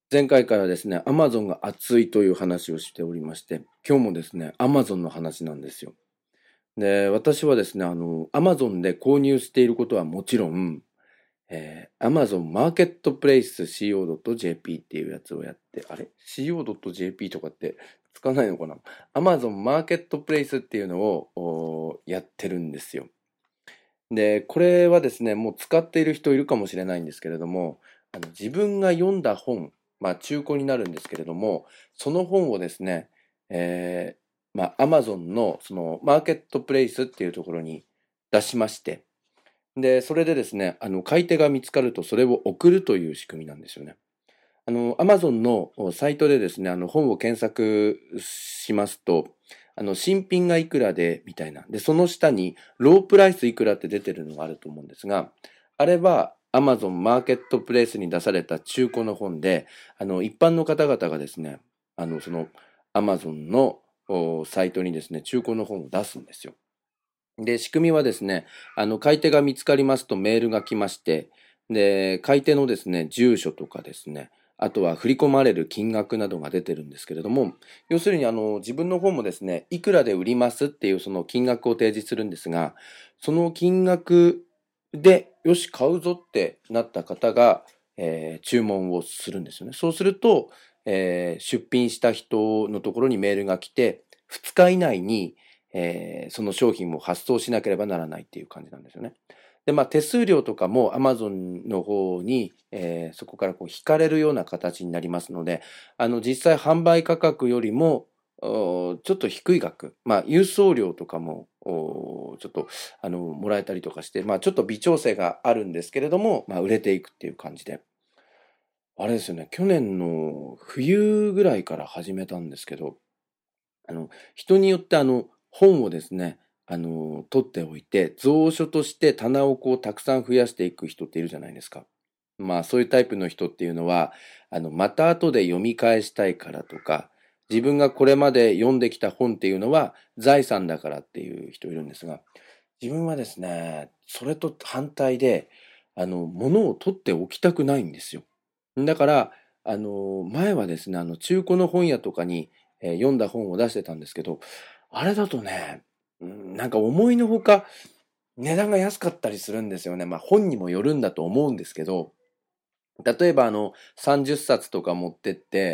前回からですね、Amazon が熱いという話をしておりまして、今日もですね、Amazon の話なんですよ。で、私はですね、Amazon で購入していることはもちろん、Amazon マーケットプレイス CO.jp っていうやつをやって、あれ ?CO.jp とかって使わないのかな？ Amazon マーケットプレイスっていうのをやってるんですよ。で、これはですね、もう使っている人いるかもしれないんですけれども、自分が読んだ本、中古になるんですけれども、その本をですね、Amazon のそのマーケットプレイスっていうところに出しまして、で、それでですね、買い手が見つかるとそれを送るという仕組みなんですよね。Amazon のサイトでですね、本を検索しますと、新品がいくらで、みたいな。で、その下に、ロープライスいくらって出てるのがあると思うんですが、あれは Amazon マーケットプレイスに出された中古の本で、一般の方々がですね、その Amazon のサイトにですね、中古の本を出すんですよ。で、仕組みはですね、買い手が見つかりますとメールが来まして、で、買い手のですね、住所とかですね、あとは振り込まれる金額などが出てるんですけれども、要するに自分の方もですね、いくらで売りますっていうその金額を提示するんですが、その金額で、よし、買うぞってなった方が、注文をするんですよね。そうすると、出品した人のところにメールが来て、2日以内に、その商品も発送しなければならないっていう感じなんですよね。で、手数料とかも Amazon の方に、そこからこう引かれるような形になりますので、実際販売価格よりも、ちょっと低い額、郵送料とかも、ちょっと、もらえたりとかして、ちょっと微調整があるんですけれども、売れていくっていう感じで。あれですよね、去年の冬ぐらいから始めたんですけど、人によって本をですね、取っておいて、蔵書として棚をこうたくさん増やしていく人っているじゃないですか。そういうタイプの人っていうのは、また後で読み返したいからとか、自分がこれまで読んできた本っていうのは財産だからっていう人いるんですが、自分はですね、それと反対で、物を取っておきたくないんですよ。だから、前はですね、中古の本屋とかに、読んだ本を出してたんですけど、あれだとね、なんか思いのほか値段が安かったりするんですよね。本にもよるんだと思うんですけど、例えば30冊とか持ってって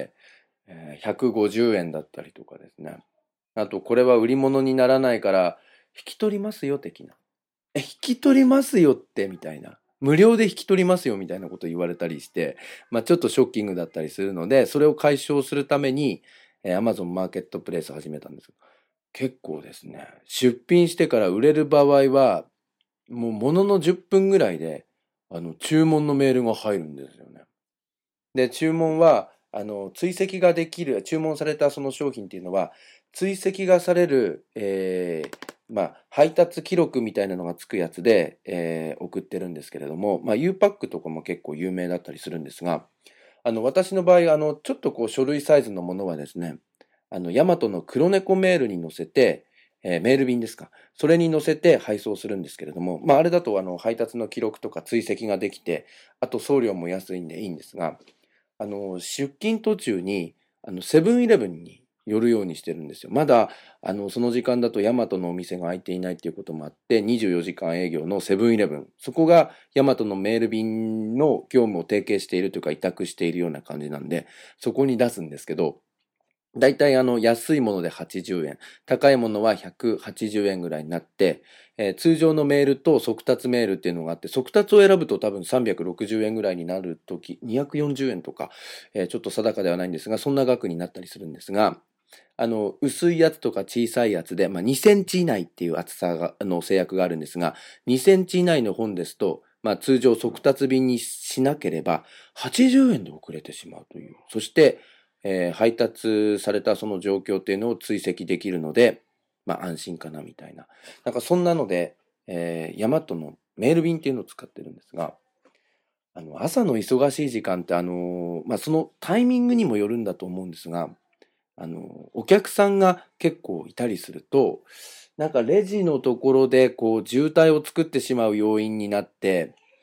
、150円だったりとかですね。あと、これは売り物にならないから、引き取りますよ、的な。引き取りますよって、みたいな。無料で引き取りますよ、みたいなこと言われたりして、ちょっとショッキングだったりするので、それを解消するために、Amazon マーケットプレイス始めたんです。結構ですね、出品してから売れる場合は、もうものの10分ぐらいで、注文のメールが入るんですよね。で、注文は、追跡ができる、注文されたその商品っていうのは、追跡がされる、配達記録みたいなのがつくやつで、送ってるんですけれども、U パックとかも結構有名だったりするんですが、私の場合、ちょっとこう書類サイズのものはですね、ヤマトの黒猫メールに載せて、メール便ですか。それに載せて配送するんですけれども、あれだと配達の記録とか追跡ができて、あと送料も安いんでいいんですが、出勤途中に、セブンイレブンに寄るようにしてるんですよ。まだ、その時間だとヤマトのお店が開いていないっていうこともあって、24時間営業のセブンイレブン。そこがヤマトのメール便の業務を提携しているというか委託しているような感じなんで、そこに出すんですけど、だいたい安いもので80円、高いものは180円ぐらいになって、通常のメールと速達メールっていうのがあって、速達を選ぶと多分360円ぐらいになるとき、240円とか、ちょっと定かではないんですが、そんな額になったりするんですが、薄いやつとか小さいやつで、2センチ以内っていう厚さが、制約があるんですが、2センチ以内の本ですと、通常速達便にしなければ、80円で遅れてしまうという。そして、配達されたその状況っていうのを追跡できるので、安心かなみたいな。なんかそんなので、ヤマトのメール便っていうのを使ってるんですが、朝の忙しい時間って、そのタイミングにもよるんだと思うんですが、お客さんが結構いたりすると、なんかレジのところでこう渋滞を作ってしまう要因になって、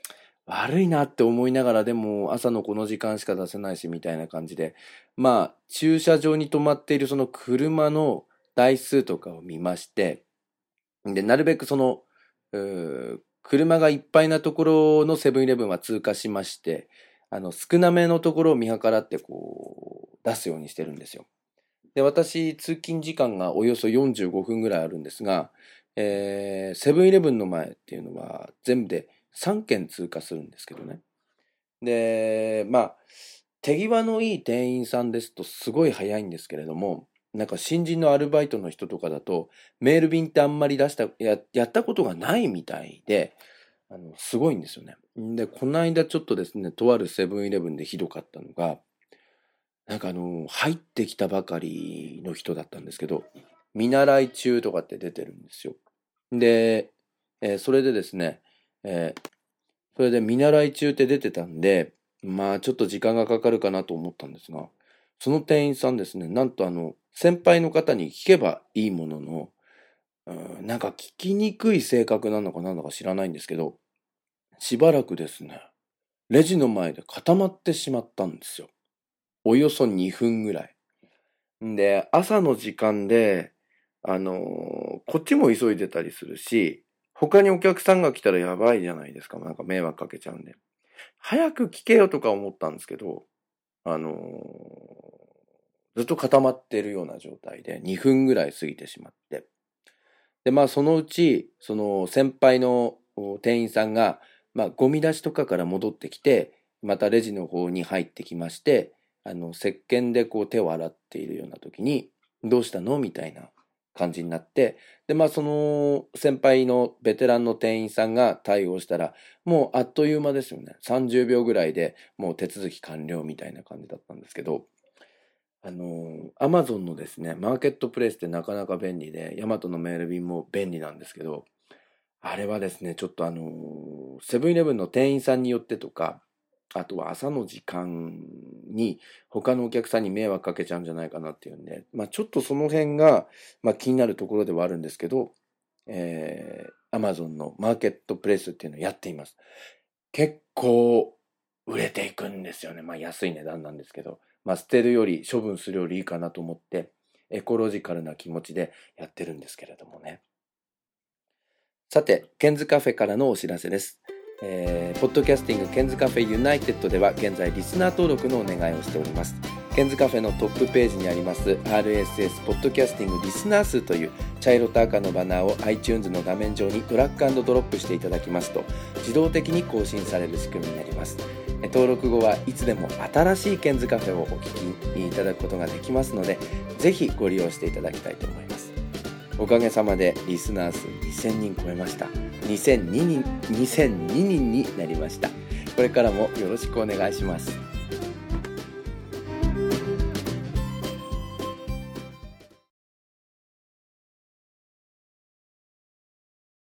悪いなって思いながら、でも朝のこの時間しか出せないしみたいな感じで、まあ駐車場に止まっているその車の台数とかを見まして、でなるべくその車がいっぱいなところのセブンイレブンは通過しまして、少なめのところを見計らってこう出すようにしてるんですよ。で、私通勤時間がおよそ45分ぐらいあるんですが、セブンイレブンの前っていうのは全部で3軒通過するんですけどね。で、まあ手際のいい店員さんですとすごい早いんですけれども、なんか新人のアルバイトの人とかだとメール便ってあんまりやったことがないみたいで、すごいんですよね。で、この間ちょっとですね、とあるセブンイレブンでひどかったのが、なんか入ってきたばかりの人だったんですけど、見習い中とかって出てるんですよ。で、それでですね、それで見習い中って出てたんで、まあちょっと時間がかかるかなと思ったんですが、その店員さんですね、なんと先輩の方に聞けばいいものの、なんか聞きにくい性格なのかなんだか知らないんですけど、しばらくですね、レジの前で固まってしまったんですよ。およそ2分ぐらい。で、朝の時間で、こっちも急いでたりするし、他にお客さんが来たらやばいじゃないですか。なんか迷惑かけちゃうんで。早く聞けよとか思ったんですけど、ずっと固まってるような状態で2分ぐらい過ぎてしまって。で、まあそのうち、その先輩の店員さんが、まあゴミ出しとかから戻ってきて、またレジの方に入ってきまして、石鹸でこう手を洗っているような時に、どうしたのみたいな感じになって、で、まあその先輩のベテランの店員さんが対応したら、もうあっという間ですよね。30秒ぐらいでもう手続き完了みたいな感じだったんですけど、アマゾンのですね、マーケットプレイスってなかなか便利で、ヤマトのメール便も便利なんですけど、あれはですね、ちょっとセブンイレブンの店員さんによってとか、あとは朝の時間に他のお客さんに迷惑かけちゃうんじゃないかなっていうんで、まあちょっとその辺が、まあ、気になるところではあるんですけど、Amazon のマーケットプレイスっていうのをやっています。結構売れていくんですよね。まあ安い値段なんですけど、まあ捨てるより処分するよりいいかなと思って、エコロジカルな気持ちでやってるんですけれどもね。さて、ケンズカフェからのお知らせです。ポッドキャスティングケンズカフェユナイテッドでは現在リスナー登録のお願いをしております。ケンズカフェのトップページにあります RSS ポッドキャスティングリスナー数という茶色と赤のバナーを iTunes の画面上にドラッグ&ドロップしていただきますと自動的に更新される仕組みになります。登録後はいつでも新しいケンズカフェをお聞きいただくことができますので、ぜひご利用していただきたいと思います。おかげさまでリスナー数2000人超えました。2002人になりました。これからもよろしくお願いします。